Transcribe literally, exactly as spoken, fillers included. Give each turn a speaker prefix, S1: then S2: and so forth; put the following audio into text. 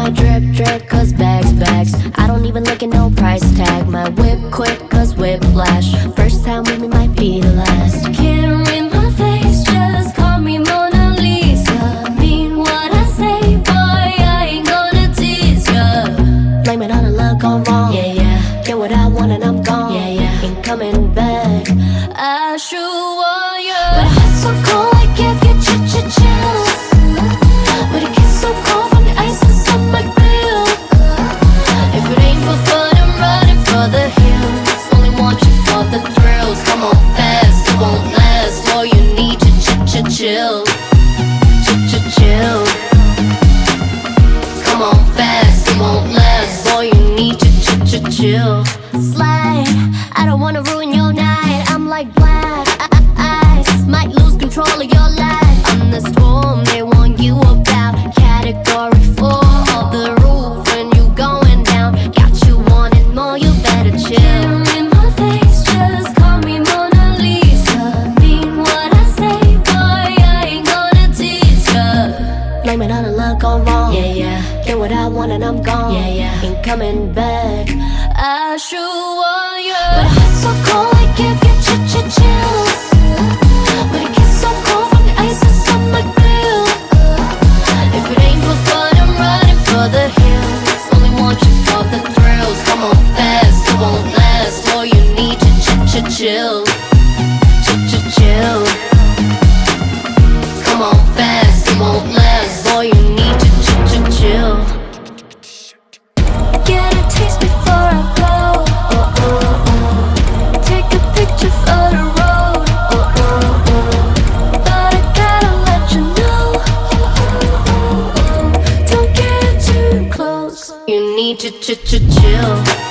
S1: my drip drip, cause bags bags. I don't even look at no price tag. My whip quick, cause whiplash. First time with me might be the last. Can't read my face, just call me Mona Lisa. Mean what I say, boy, I ain't gonna tease ya. Blame it on a luck gone wrong. Yeah, yeah. Get what I want and I'm gone. Yeah, yeah. Ain't coming back. I sure want you, but heart's so cold, I give you ch ch chills. But it gets so cold from the ice that's on my grill. If it ain't for fun, I'm running for the hills. Only want you for the thrills. Come on fast, it won't last. All you need to ch ch chill, ch ch chill. Come on fast, it won't last. All you need to ch ch chill. Slide, I don't wanna ruin your night. I'm like black ice, might lose control of your life. I'm the storm they want you about. Category four, on the roof when you going down. Got you wanting more, you better chill. In my face, just call me Mona Lisa. Mean what I say, boy, I ain't gonna tease ya. Blame it on a luck gone wrong. Yeah, yeah. Get what I want and I'm gone. Yeah, yeah. Ain't coming back. I sure want you, but heart's so cold, I give you ch ch chills. But it gets so cold from the ice that's on my grill. If it ain't for fun, I'm running for the hills. Only want you for the thrills. Come on fast, it won't last. All you need to ch ch chill, ch ch chill. Come on fast, it won't last. All you need to ch ch chill. Get a taste before I go. Oh, oh, oh. Take a picture for the road. Oh, oh, oh. But I gotta let you know. Don't get too close. You need to ch ch chill.